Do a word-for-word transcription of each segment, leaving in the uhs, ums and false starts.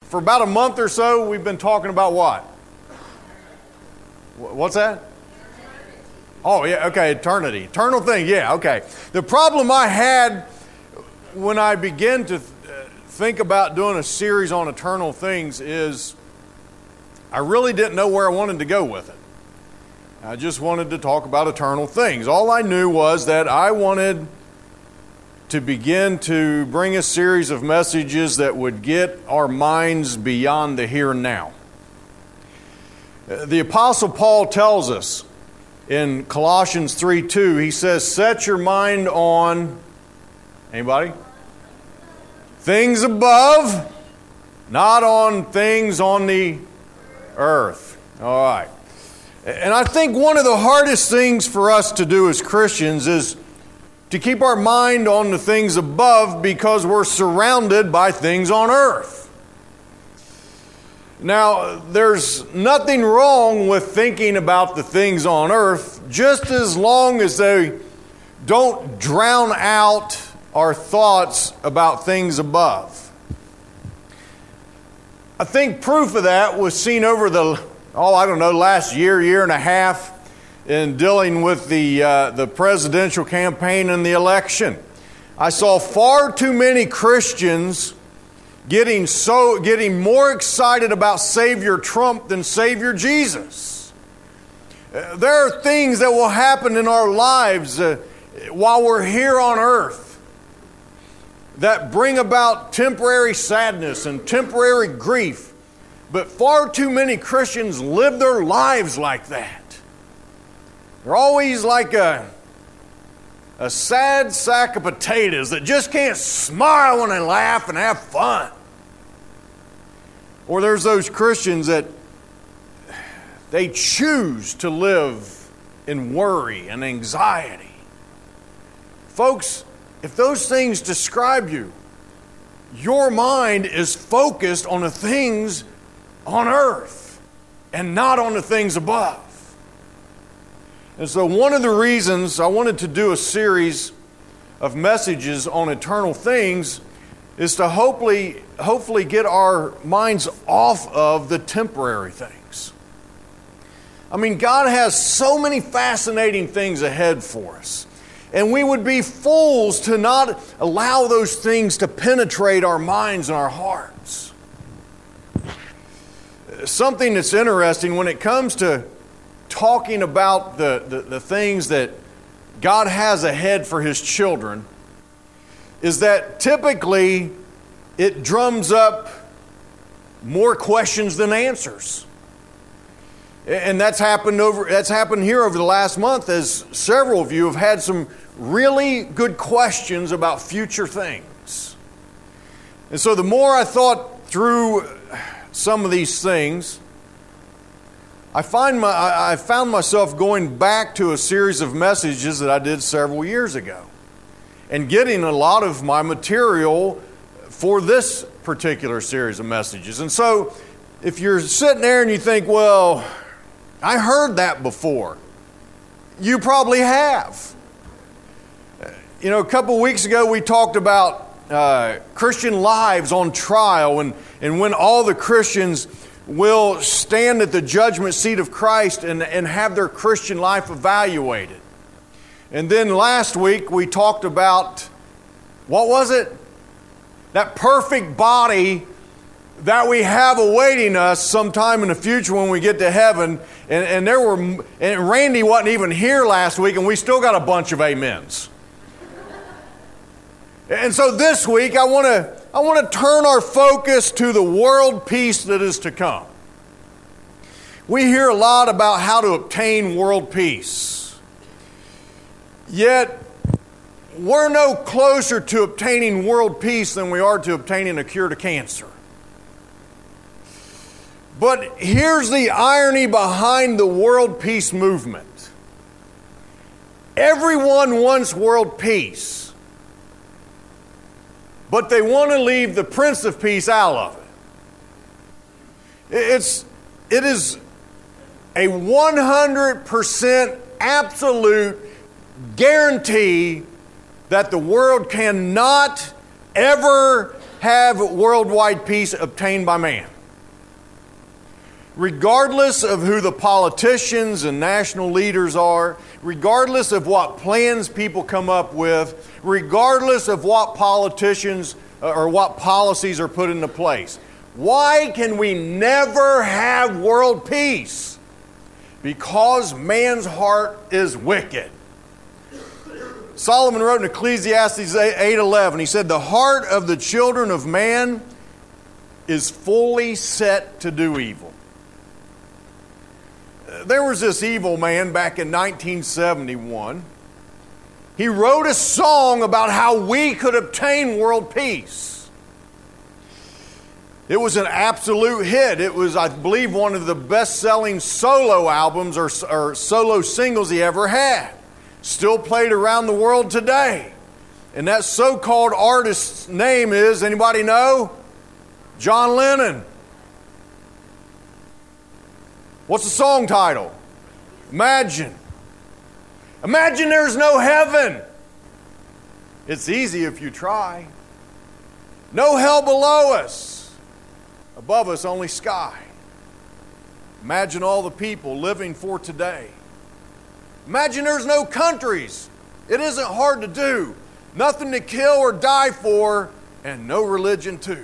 for about a month or so, we've been talking about what? What's that? Oh, yeah, okay, eternity. Eternal thing, yeah, okay. The problem I had when I began to think about doing a series on eternal things is I really didn't know where I wanted to go with it. I just wanted to talk about eternal things. All I knew was that I wanted to begin to bring a series of messages that would get our minds beyond the here and now. The Apostle Paul tells us in Colossians three two, he says, set your mind on, anybody? Things above, not on things on the earth. All right. And I think one of the hardest things for us to do as Christians is to keep our mind on the things above because we're surrounded by things on earth. Now, there's nothing wrong with thinking about the things on earth, just as long as they don't drown out our thoughts about things above. I think proof of that was seen over the, oh, I don't know, last year, year and a half in dealing with the uh, the presidential campaign and the election. I saw far too many Christians getting so getting more excited about Savior Trump than Savior Jesus. Uh, there are things that will happen in our lives uh, while we're here on earth that bring about temporary sadness and temporary grief. But far too many Christians live their lives like that. They're always like a, a sad sack of potatoes that just can't smile when they laugh and have fun. Or there's those Christians that they choose to live in worry and anxiety. Folks, if those things describe you, your mind is focused on the things on earth and not on the things above. And so one of the reasons I wanted to do a series of messages on eternal things is to hopefully, hopefully get our minds off of the temporary things. I mean, God has so many fascinating things ahead for us. And we would be fools to not allow those things to penetrate our minds and our hearts. Something that's interesting when it comes to talking about the, the, the things that God has ahead for His children is that typically it drums up more questions than answers. And that's happened over that's happened here over the last month as several of you have had some really good questions about future things. And so the more I thought through some of these things, I find my I found myself going back to a series of messages that I did several years ago and getting a lot of my material for this particular series of messages. And so if you're sitting there and you think, well, I heard that before. You probably have. You know, a couple of weeks ago we talked about uh, Christian lives on trial and, and when all the Christians will stand at the judgment seat of Christ and, and have their Christian life evaluated. And then last week we talked about, what was it? That perfect body that we have awaiting us sometime in the future when we get to heaven. And, and there were, and Randy wasn't even here last week, and we still got a bunch of amens. And so this week, I want to I want to turn our focus to the world peace that is to come. We hear a lot about how to obtain world peace. Yet, we're no closer to obtaining world peace than we are to obtaining a cure to cancer. But here's the irony behind the world peace movement. Everyone wants world peace, but they want to leave the Prince of Peace out of it. It's, it is a one hundred percent absolute guarantee that the world cannot ever have worldwide peace obtained by man. Regardless of who the politicians and national leaders are, regardless of what plans people come up with, regardless of what politicians or what policies are put into place, why can we never have world peace? Because man's heart is wicked. Solomon wrote in Ecclesiastes eight eleven, he said, "The heart of the children of man is fully set to do evil." There was this evil man back in nineteen seventy-one. He wrote a song about how we could obtain world peace. It was an absolute hit. It was, I believe, one of the best-selling solo albums or, or solo singles he ever had. Still played around the world today. And that so-called artist's name is, anybody know? John Lennon. What's the song title? Imagine. Imagine there's no heaven. It's easy if you try. No hell below us. Above us only sky. Imagine all the people living for today. Imagine there's no countries. It isn't hard to do. Nothing to kill or die for, and no religion too.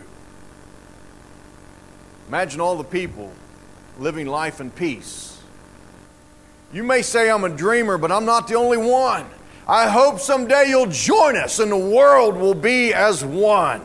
Imagine all the people living life in peace. You may say I'm a dreamer, but I'm not the only one. I hope someday you'll join us and the world will be as one.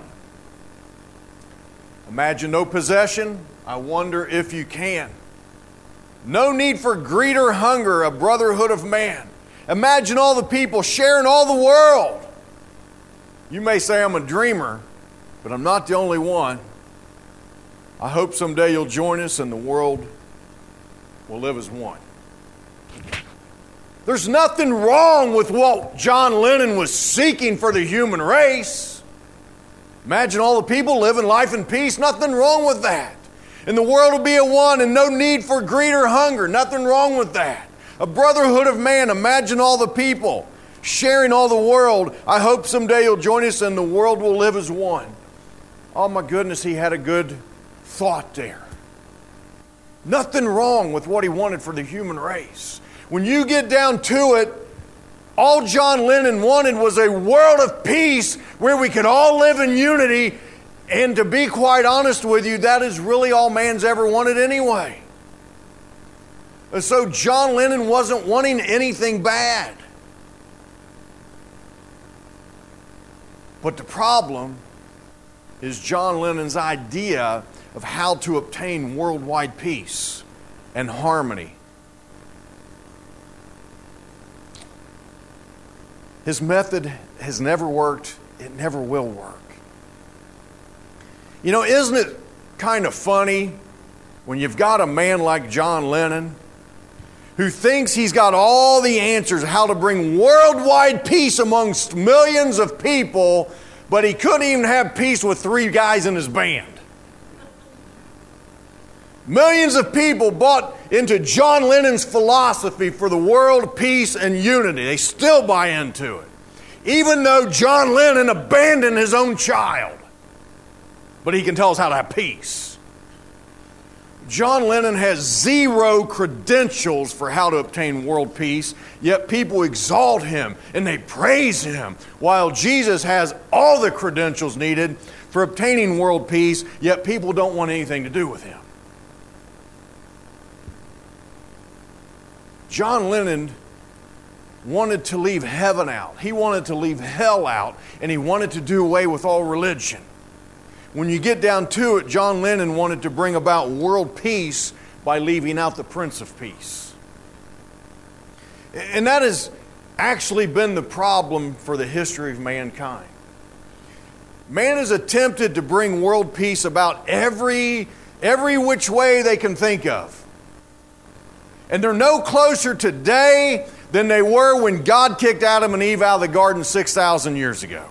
Imagine no possession. I wonder if you can. No need for greed or hunger, a brotherhood of man. Imagine all the people sharing all the world. You may say I'm a dreamer, but I'm not the only one. I hope someday you'll join us and the world will live as one. There's nothing wrong with what John Lennon was seeking for the human race. Imagine all the people living life in peace. Nothing wrong with that. And the world will be at one and no need for greed or hunger. Nothing wrong with that. A brotherhood of man. Imagine all the people sharing all the world. I hope someday you'll join us and the world will live as one. Oh my goodness, he had a good thought there. Nothing wrong with what he wanted for the human race. When you get down to it, all John Lennon wanted was a world of peace where we could all live in unity. And to be quite honest with you, that is really all man's ever wanted anyway. And so John Lennon wasn't wanting anything bad. But the problem is John Lennon's idea of how to obtain worldwide peace and harmony. His method has never worked. It never will work. You know, isn't it kind of funny when you've got a man like John Lennon who thinks he's got all the answers how to bring worldwide peace amongst millions of people, but he couldn't even have peace with three guys in his band. Millions of people bought into John Lennon's philosophy for the world, peace, and unity. They still buy into it. Even though John Lennon abandoned his own child. But he can tell us how to have peace. John Lennon has zero credentials for how to obtain world peace, yet people exalt him and they praise him, while Jesus has all the credentials needed for obtaining world peace, yet people don't want anything to do with him. John Lennon wanted to leave heaven out. He wanted to leave hell out, and he wanted to do away with all religion. When you get down to it, John Lennon wanted to bring about world peace by leaving out the Prince of Peace. And that has actually been the problem for the history of mankind. Man has attempted to bring world peace about every, every which way they can think of. And they're no closer today than they were when God kicked Adam and Eve out of the garden six thousand years ago.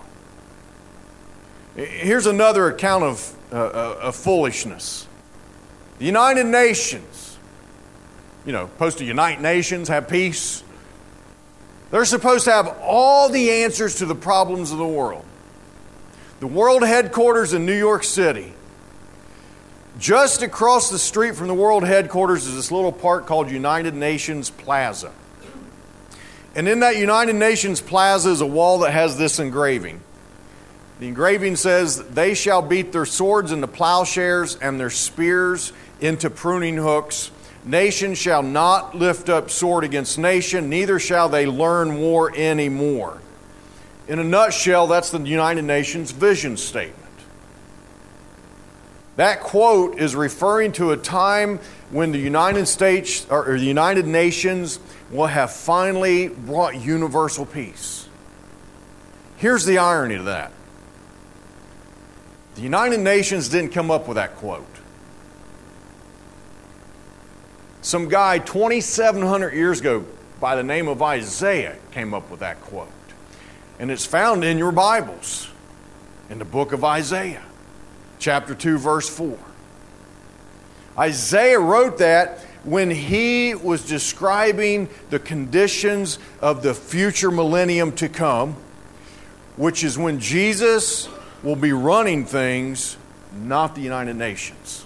Here's another account of, uh, of foolishness. The United Nations, you know, supposed to unite nations, have peace. They're supposed to have all the answers to the problems of the world. the world headquarters in New York City. Just across the street from the world headquarters is this little park called United Nations Plaza. And in that United Nations Plaza is a wall that has this engraving. The engraving says, "They shall beat their swords into plowshares and their spears into pruning hooks. Nation shall not lift up sword against nation, neither shall they learn war anymore." In a nutshell, that's the United Nations vision statement. That quote is referring to a time when the United States or the United Nations will have finally brought universal peace. Here's the irony to that. The United Nations didn't come up with that quote. Some guy twenty-seven hundred years ago by the name of Isaiah came up with that quote. And it's found in your Bibles, in the book of Isaiah, chapter two, verse four. Isaiah wrote that when he was describing the conditions of the future millennium to come, which is when Jesus will be running things, not the United Nations.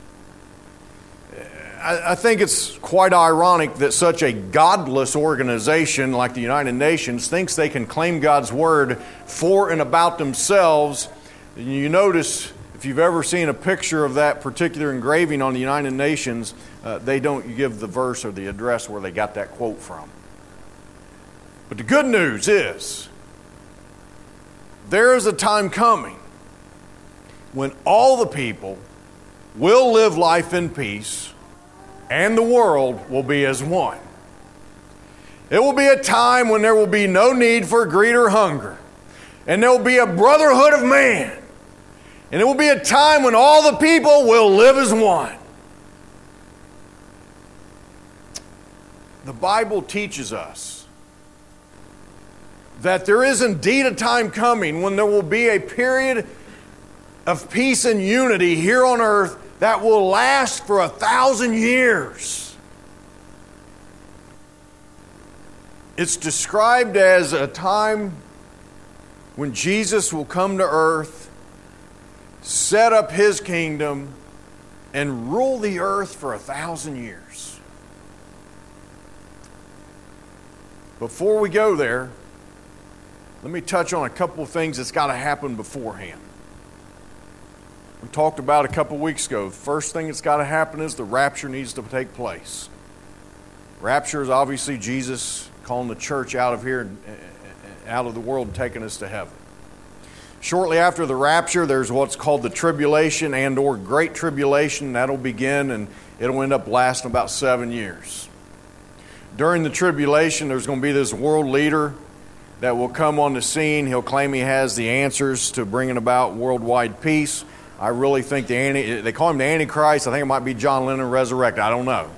I think it's quite ironic that such a godless organization like the United Nations thinks they can claim God's word for and about themselves. You notice, if you've ever seen a picture of that particular engraving on the United Nations, uh, they don't give the verse or the address where they got that quote from. But the good news is, there is a time coming when all the people will live life in peace, and the world will be as one. It will be a time when there will be no need for greed or hunger. And there will be a brotherhood of man. And it will be a time when all the people will live as one. The Bible teaches us that there is indeed a time coming when there will be a period of peace and unity here on earth that will last for a thousand years. It's described as a time when Jesus will come to earth, set up His kingdom, and rule the earth for a thousand years. Before we go there, let me touch on a couple of things that's got to happen beforehand. We talked about a couple weeks ago. The first thing that's got to happen is the rapture needs to take place. Rapture is obviously Jesus calling the church out of here, and out of the world, and taking us to heaven. Shortly after the rapture, there's what's called the tribulation and or great tribulation. That'll begin, and it'll end up lasting about seven years. During the tribulation, there's going to be this world leader that will come on the scene. He'll claim he has the answers to bringing about worldwide peace. I really think the anti, they call him the Antichrist. I think it might be John Lennon resurrected. I don't know.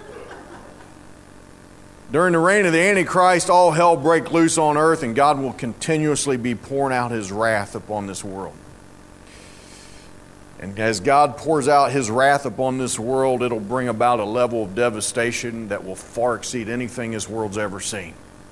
During the reign of the Antichrist, all hell break loose on earth, and God will continuously be pouring out His wrath upon this world. And as God pours out His wrath upon this world, it'll bring about a level of devastation that will far exceed anything this world's ever seen.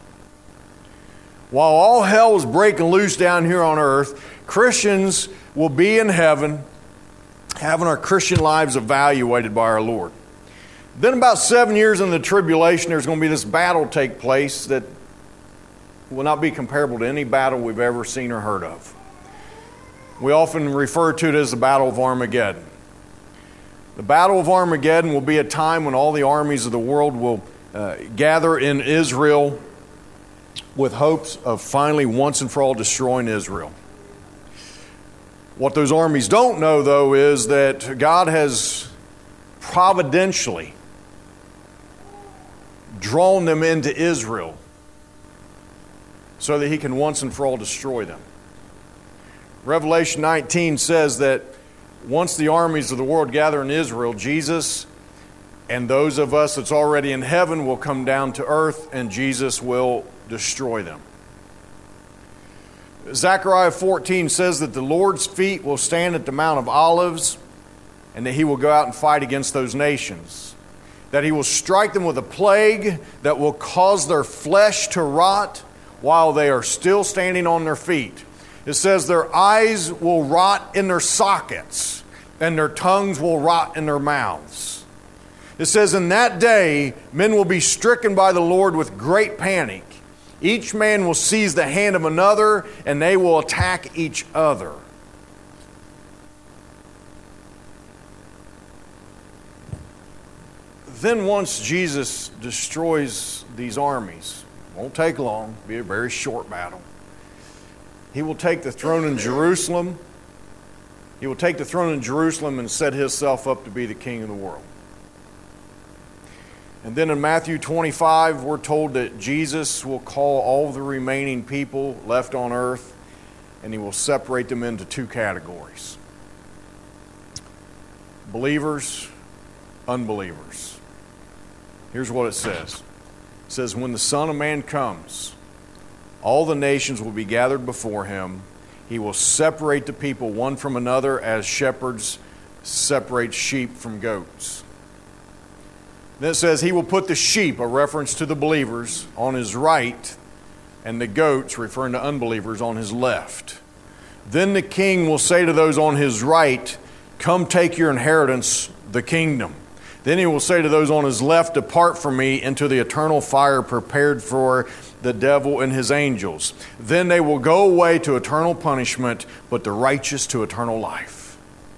While all hell is breaking loose down here on earth, Christians will be in heaven, having our Christian lives evaluated by our Lord. Then about seven years in the tribulation, there's going to be this battle take place that will not be comparable to any battle we've ever seen or heard of. We often refer to it as the Battle of Armageddon. The Battle of Armageddon will be a time when all the armies of the world will uh, gather in Israel with hopes of finally once and for all destroying Israel. What those armies don't know, though, is that God has providentially drawn them into Israel so that He can once and for all destroy them. Revelation nineteen says that once the armies of the world gather in Israel, Jesus and those of us that's already in heaven will come down to earth, and Jesus will destroy them. Zechariah fourteen says that the Lord's feet will stand at the Mount of Olives, and that He will go out and fight against those nations. That He will strike them with a plague that will cause their flesh to rot while they are still standing on their feet. It says their eyes will rot in their sockets, and their tongues will rot in their mouths. It says in that day, men will be stricken by the Lord with great panic. Each man will seize the hand of another, and they will attack each other. Then once Jesus destroys these armies, won't take long, be a very short battle. He will take the throne in Jerusalem. He will take the throne in Jerusalem and set himself up to be the king of the world. And then in Matthew twenty-five, we're told that Jesus will call all the remaining people left on earth, and he will separate them into two categories: believers, unbelievers. Here's what it says. It says, when the Son of Man comes, all the nations will be gathered before him. He will separate the people one from another as shepherds separate sheep from goats. Then it says he will put the sheep, a reference to the believers, on his right, and the goats, referring to unbelievers, on his left. Then the king will say to those on his right, come take your inheritance, the kingdom. Then he will say to those on his left, depart from me into the eternal fire prepared for the devil and his angels. Then they will go away to eternal punishment, but the righteous to eternal life.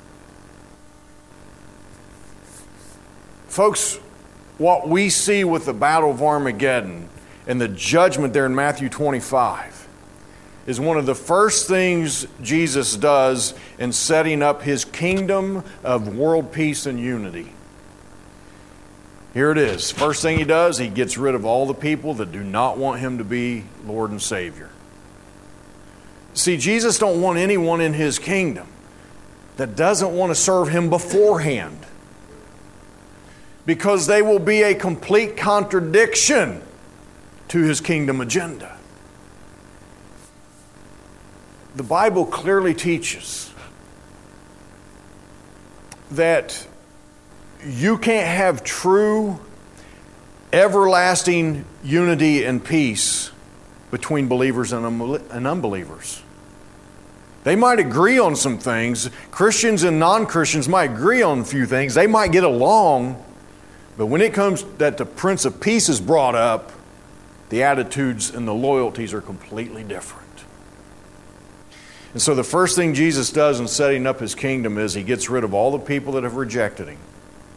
Folks, what we see with the battle of Armageddon and the judgment there in Matthew twenty-five is one of the first things Jesus does in setting up his kingdom of world peace and unity. Here it is. First thing he does, he gets rid of all the people that do not want him to be Lord and Savior. See, Jesus don't want anyone in his kingdom that doesn't want to serve him beforehand, because they will be a complete contradiction to his kingdom agenda. The Bible clearly teaches that you can't have true, everlasting unity and peace between believers and unbelievers. They might agree on some things. Christians and non-Christians might agree on a few things. They might get along. But when it comes that the Prince of Peace is brought up, the attitudes and the loyalties are completely different. And so the first thing Jesus does in setting up his kingdom is he gets rid of all the people that have rejected him.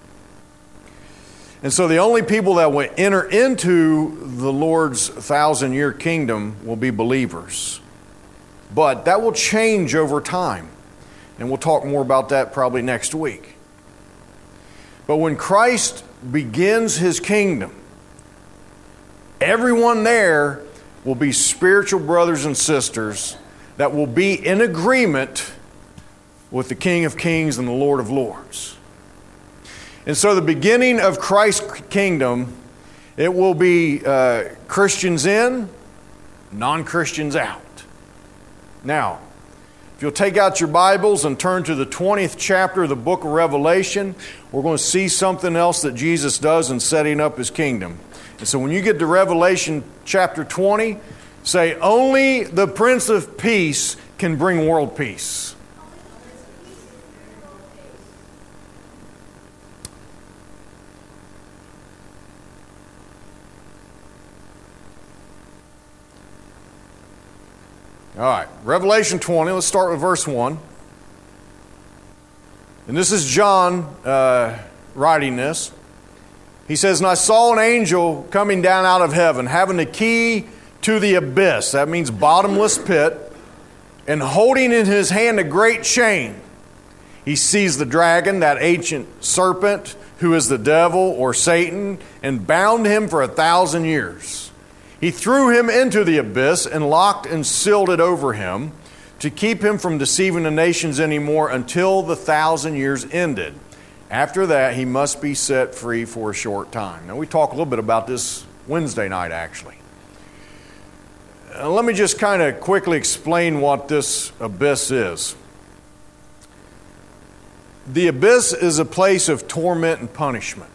And so the only people that will enter into the Lord's thousand-year kingdom will be believers. But that will change over time. And we'll talk more about that probably next week. But when Christ begins his kingdom, everyone there will be spiritual brothers and sisters that will be in agreement with the King of Kings and the Lord of Lords. And so the beginning of Christ's kingdom, it will be uh, Christians in, non-Christians out. Now, if you'll take out your Bibles and turn to the twentieth chapter of the book of Revelation, we're going to see something else that Jesus does in setting up his kingdom. And so when you get to Revelation chapter twenty, say, only the Prince of Peace can bring world peace. All right, Revelation twenty, let's start with verse one. And this is John uh, writing this. He says, and I saw an angel coming down out of heaven, having the key to the abyss. That means bottomless pit. And holding in his hand a great chain. He seized the dragon, that ancient serpent, who is the devil or Satan, and bound him for a thousand years. He threw him into the abyss and locked and sealed it over him to keep him from deceiving the nations anymore until the thousand years ended. After that, he must be set free for a short time. Now, we talked a little bit about this Wednesday night, actually. Uh, let me just kind of quickly explain what this abyss is. The abyss is a place of torment and punishment.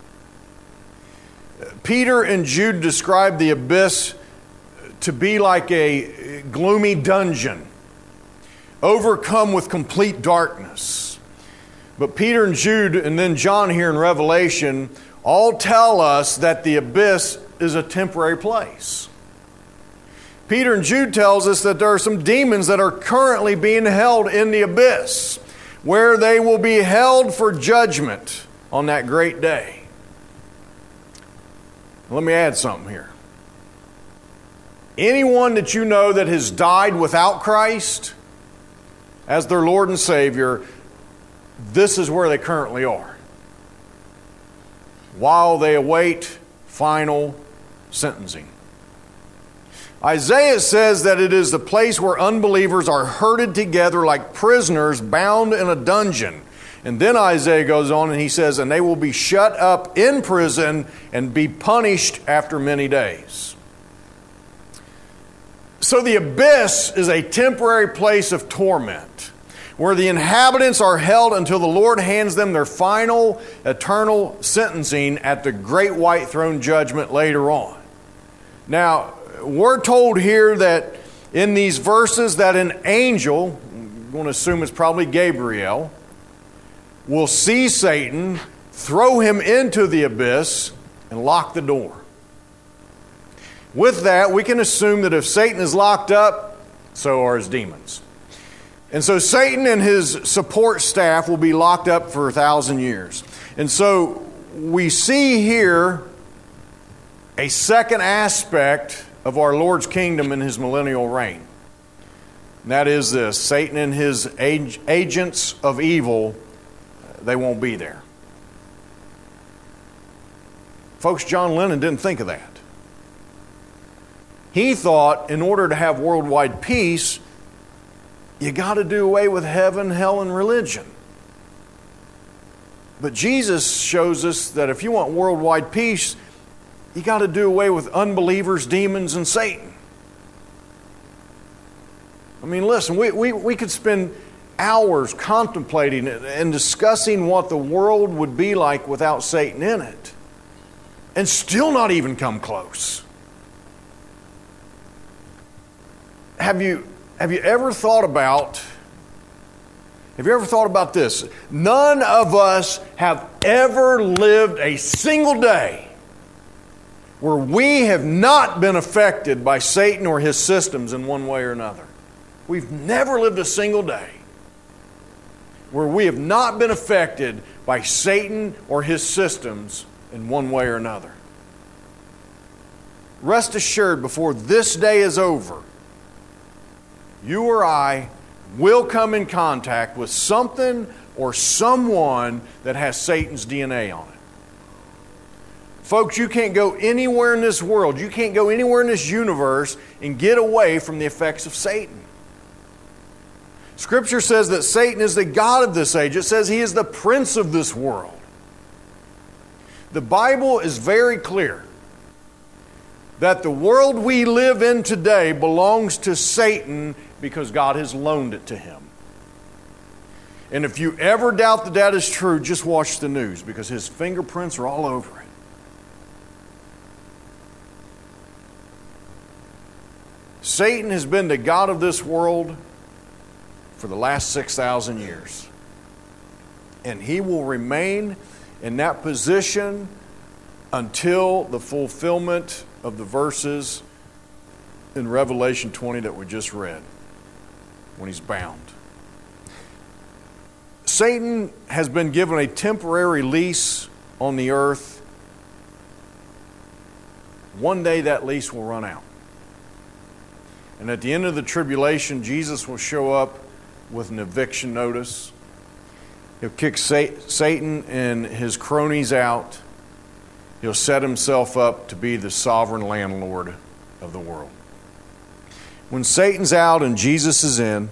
Peter and Jude describe the abyss to be like a gloomy dungeon. overcome with complete darkness. But Peter and Jude and then John here in Revelation all tell us that the abyss is a temporary place. Peter and Jude tells us that there are some demons that are currently being held in the abyss, where they will be held for judgment on that great day. Let me add something here. Anyone that you know that has died without Christ as their Lord and Savior, this is where they currently are, while they await final sentencing. Isaiah says that it is the place where unbelievers are herded together like prisoners bound in a dungeon. And then Isaiah goes on and he says, and they will be shut up in prison and be punished after many days. So the abyss is a temporary place of torment, where the inhabitants are held until the Lord hands them their final eternal sentencing at the great white throne judgment later on. Now, we're told here that in these verses that an angel, I'm going to assume it's probably Gabriel, will see Satan, throw him into the abyss, and lock the door. With that, we can assume that if Satan is locked up, so are his demons. And so Satan and his support staff will be locked up for a thousand years. And so we see here a second aspect of our Lord's kingdom in his millennial reign. And that is this: Satan and his ag- agents of evil, they won't be there. Folks, John Lennon didn't think of that. He thought in order to have worldwide peace, you got to do away with heaven, hell, and religion. But Jesus shows us that if you want worldwide peace, you got to do away with unbelievers, demons, and Satan. I mean, listen, we, we, we could spend hours contemplating it and discussing what the world would be like without Satan in it, and still not even come close. Have you, have you ever thought about, have you ever thought about this? None of us have ever lived a single day where we have not been affected by Satan or his systems in one way or another. We've never lived a single day where we have not been affected by Satan or his systems in one way or another. Rest assured, before this day is over, you or I will come in contact with something or someone that has Satan's D N A on it. Folks, you can't go anywhere in this world, you can't go anywhere in this universe and get away from the effects of Satan. Scripture says that Satan is the god of this age. It says he is the prince of this world. The Bible is very clear that the world we live in today belongs to Satan because God has loaned it to him. And if you ever doubt that that is true, just watch the news, because his fingerprints are all over it. Satan has been the god of this world for the last six thousand years. And he will remain in that position until the fulfillment of the verses in Revelation twenty that we just read, when he's bound. Satan has been given a temporary lease on the earth. One day that lease will run out. And at the end of the tribulation, Jesus will show up with an eviction notice. He'll kick Satan and his cronies out. He'll set himself up to be the sovereign landlord of the world. When Satan's out and Jesus is in,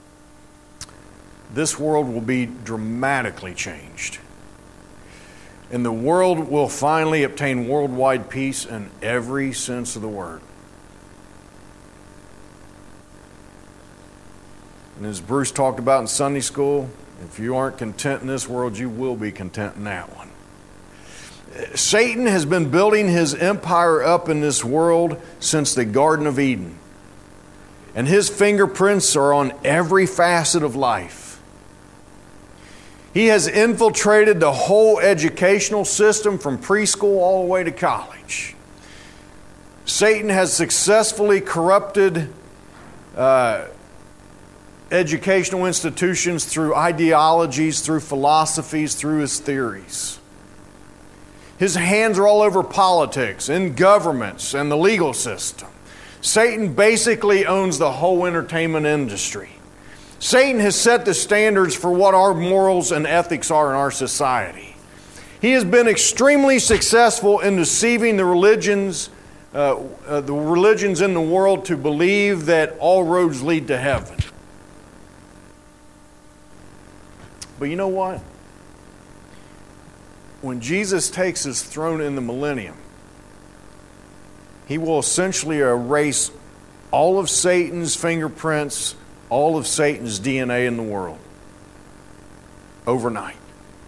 this world will be dramatically changed. And the world will finally obtain worldwide peace in every sense of the word. And as Bruce talked about in Sunday school, if you aren't content in this world, you will be content in that one. Satan has been building his empire up in this world since the Garden of Eden. and his fingerprints are on every facet of life. He has infiltrated the whole educational system from preschool all the way to college. Satan has successfully corrupted uh, educational institutions through ideologies, through philosophies, through his theories. His hands are all over politics, in governments, and the legal system. Satan basically owns the whole entertainment industry. Satan has set the standards for what our morals and ethics are in our society. He has been extremely successful in deceiving the religions, uh, uh, the religions in the world to believe that all roads lead to heaven. But you know what? When Jesus takes his throne in the millennium, he will essentially erase all of Satan's fingerprints, all of Satan's D N A in the world overnight.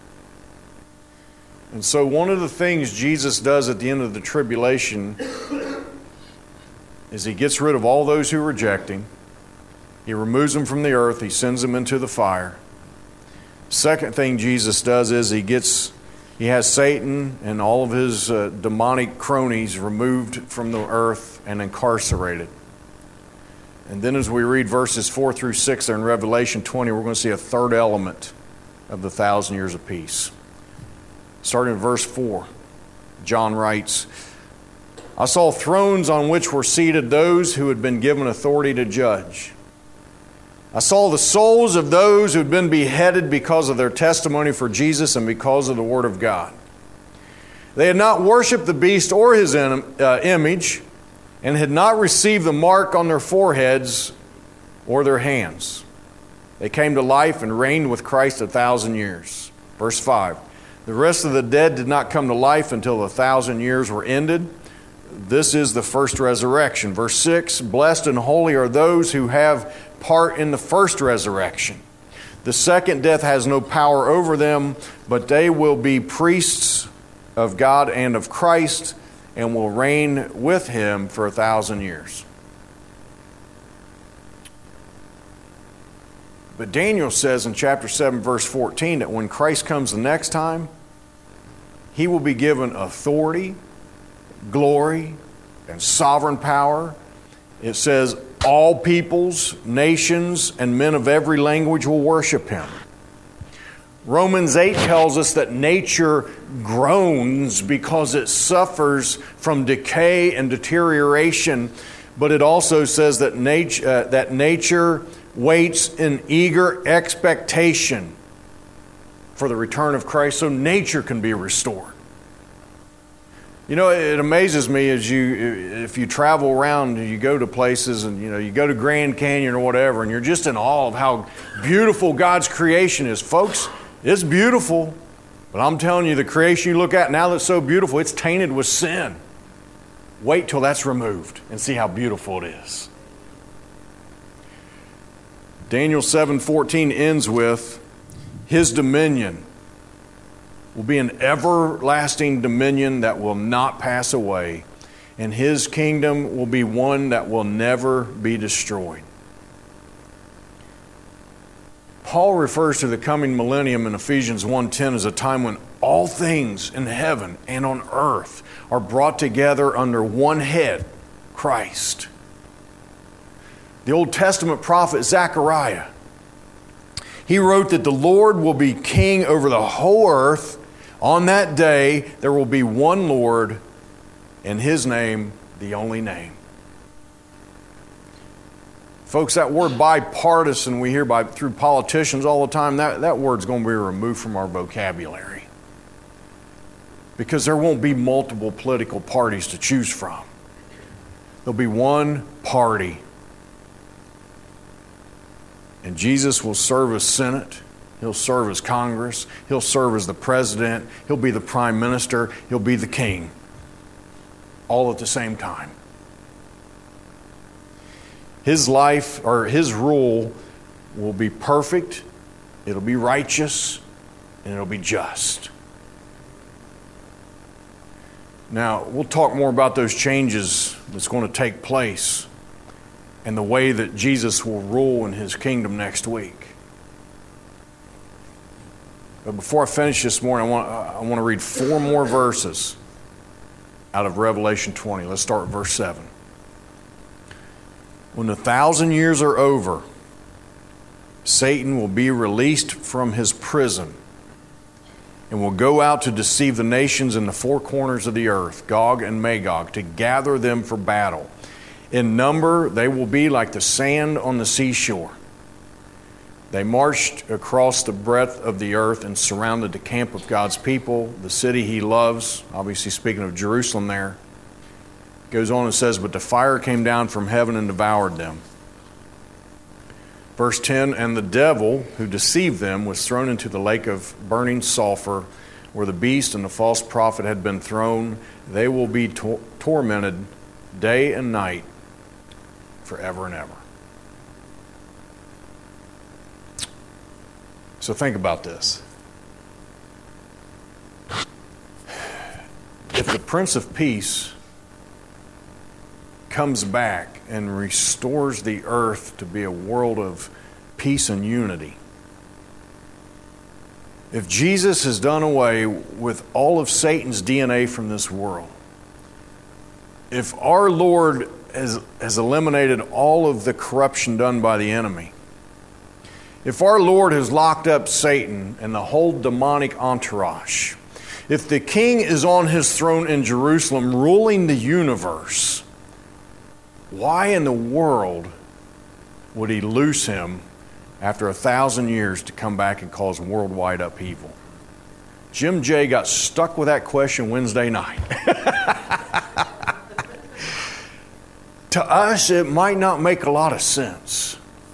And so one of the things Jesus does at the end of the tribulation is he gets rid of all those who reject him. He removes them from the earth. He sends them into the fire. Second thing Jesus does is he gets he has Satan and all of his uh, demonic cronies removed from the earth and incarcerated. And then as we read verses four through six there in Revelation twenty, we're going to see a third element of the thousand years of peace. Starting in verse four, John writes, I saw thrones on which were seated those who had been given authority to judge. I saw the souls of those who had been beheaded because of their testimony for Jesus and because of the Word of God. They had not worshipped the beast or his uh, image, and had not received the mark on their foreheads or their hands. They came to life and reigned with Christ a thousand years. Verse five, the rest of the dead did not come to life until the thousand years were ended. This is the first resurrection. Verse six, blessed and holy are those who have part in the first resurrection. The second death has no power over them, but they will be priests of God and of Christ and will reign with him for a thousand years. But Daniel says in chapter seven, verse fourteen, that when Christ comes the next time, he will be given authority, glory, and sovereign power. It says all peoples, nations, and men of every language will worship him. Romans eight tells us that nature groans because it suffers from decay and deterioration, but it also says that nature, uh, that nature waits in eager expectation for the return of Christ so nature can be restored. You know, it amazes me as you, if you travel around, you go to places and, you know, you go to Grand Canyon or whatever, and you're just in awe of how beautiful God's creation is. Folks, it's beautiful, but I'm telling you, the creation you look at now that's so beautiful, it's tainted with sin. Wait till that's removed and see how beautiful it is. Daniel seven fourteen ends with, his dominion will be an everlasting dominion that will not pass away, and his kingdom will be one that will never be destroyed. Paul refers to the coming millennium in Ephesians one ten as a time when all things in heaven and on earth are brought together under one head, Christ. The Old Testament prophet Zechariah, he wrote that the Lord will be king over the whole earth. On that day, there will be one Lord, and his name, the only name. Folks, that word bipartisan we hear by through politicians all the time, that, that word's going to be removed from our vocabulary. Because there won't be multiple political parties to choose from. There'll be one party. And Jesus will serve as Senate. He'll serve as Congress. He'll serve as the president. He'll be the prime minister. He'll be the king. All at the same time. His life, or his rule, will be perfect. It'll be righteous. And it'll be just. Now, we'll talk more about those changes that's going to take place and the way that Jesus will rule in his kingdom next week. But before I finish this morning, I want, I want to read four more verses out of Revelation twenty. Let's start with verse seven. When the thousand years are over, Satan will be released from his prison and will go out to deceive the nations in the four corners of the earth, Gog and Magog, to gather them for battle. In number, they will be like the sand on the seashore. They marched across the breadth of the earth and surrounded the camp of God's people, the city he loves, obviously speaking of Jerusalem there. Goes on and says, but the fire came down from heaven and devoured them. Verse ten, and the devil who deceived them was thrown into the lake of burning sulfur, where the beast and the false prophet had been thrown. They will be tor- tormented day and night forever and ever. So think about this. If the Prince of Peace comes back and restores the earth to be a world of peace and unity, if Jesus has done away with all of Satan's D N A from this world, if our Lord has, has eliminated all of the corruption done by the enemy, if our Lord has locked up Satan and the whole demonic entourage, if the King is on his throne in Jerusalem ruling the universe, why in the world would he loose him after a thousand years to come back and cause worldwide upheaval? Jim J got stuck with that question Wednesday night. To us, it might not make a lot of sense.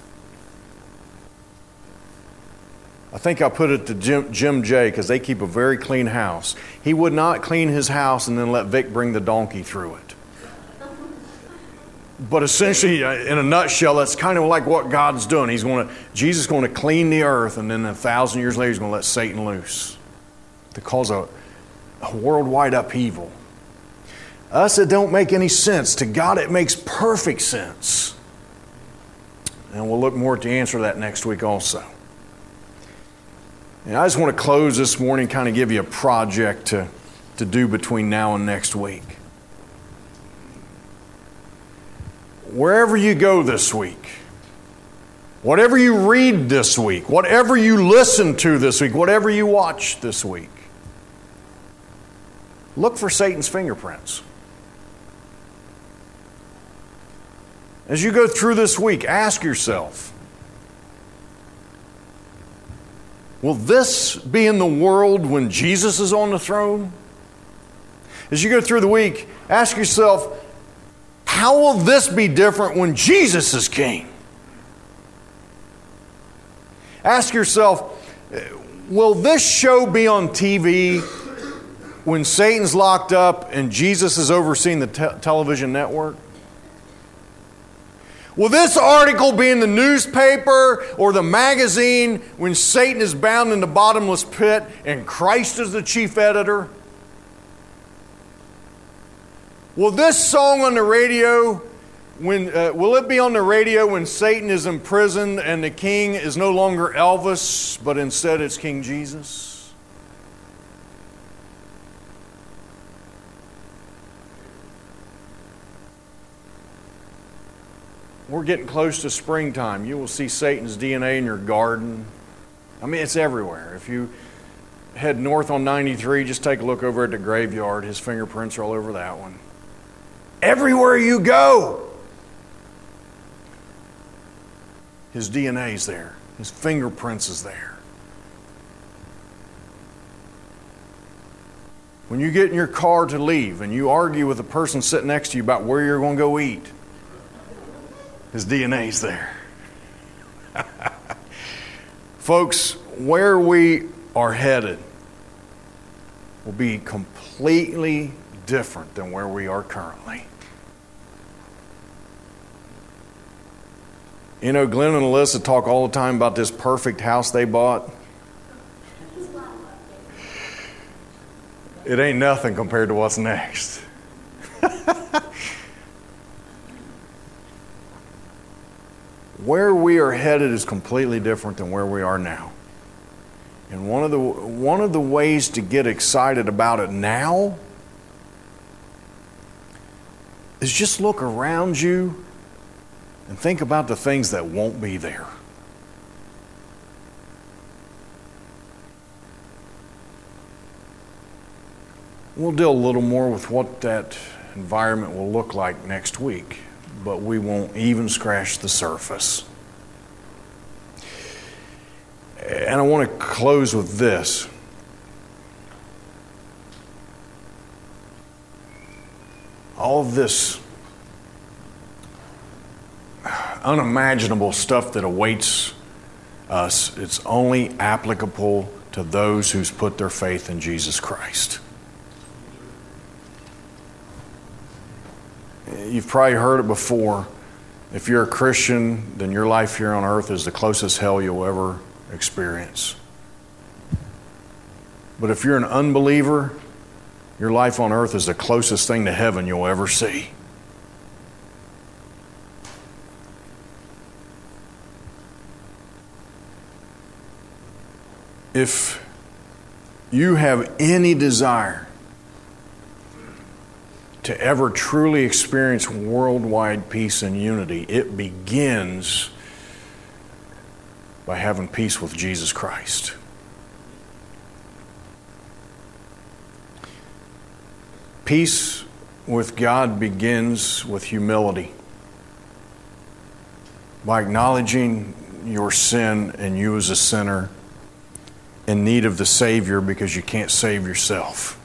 I think I put it to Jim, Jim J, because they keep a very clean house. He would not clean his house and then let Vic bring the donkey through it. But essentially, in a nutshell, that's kind of like what God's doing. He's going to, Jesus is going to clean the earth, and then a thousand years later, he's going to let Satan loose to cause a, a worldwide upheaval. Us, it don't make any sense. To God, it makes perfect sense. And we'll look more at the answer to that next week also. And I just want to close this morning, kind of give you a project to, to do between now and next week. Wherever you go this week, whatever you read this week, whatever you listen to this week, whatever you watch this week, look for Satan's fingerprints. As you go through this week, ask yourself, will this be in the world when Jesus is on the throne? As you go through the week, ask yourself, how will this be different when Jesus is king? Ask yourself, will this show be on T V when Satan's locked up and Jesus is overseeing the te- television network? Will this article be in the newspaper or the magazine when Satan is bound in the bottomless pit and Christ is the chief editor? Will this song on the radio, when uh, will it be on the radio when Satan is imprisoned and the king is no longer Elvis, but instead it's King Jesus? We're getting close to springtime. You will see Satan's D N A in your garden. I mean, it's everywhere. If you head north on ninety-three, just take a look over at the graveyard. His fingerprints are all over that one. Everywhere you go, his D N A is there. His fingerprints is there. When you get in your car to leave and you argue with the person sitting next to you about where you're going to go eat, his D N A is there. Folks, where we are headed will be completely different than where we are currently. You know, Glenn and Alyssa talk all the time about this perfect house they bought. It ain't nothing compared to what's next. where we are headed is completely different than where we are now. And one of the one of the ways to get excited about it now is just look around you and think about the things that won't be there. We'll deal a little more with what that environment will look like next week, but we won't even scratch the surface. And I want to close with this. All of this unimaginable stuff that awaits us, it's only applicable to those who's put their faith in Jesus Christ. You've probably heard it before. If you're a Christian, then your life here on earth is the closest hell you'll ever experience. But if you're an unbeliever, your life on earth is the closest thing to heaven you'll ever see. If you have any desire to ever truly experience worldwide peace and unity, it begins by having peace with Jesus Christ. Peace with God begins with humility, by acknowledging your sin and you as a sinner in need of the Savior because you can't save yourself.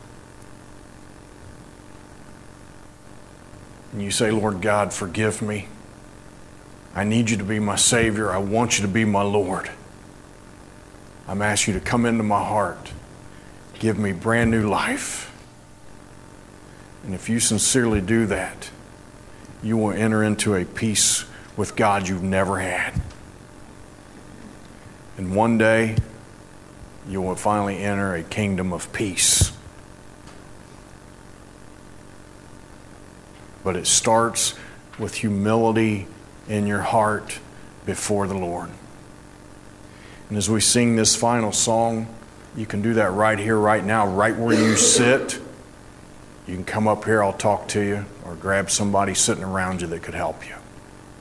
And you say, Lord God, forgive me. I need you to be my Savior. I want you to be my Lord. I'm asking you to come into my heart. Give me brand new life. And if you sincerely do that, you will enter into a peace with God you've never had. And one day, you will finally enter a kingdom of peace. But it starts with humility in your heart before the Lord. And as we sing this final song, you can do that right here, right now, right where you sit. You can come up here, I'll talk to you, or grab somebody sitting around you that could help you.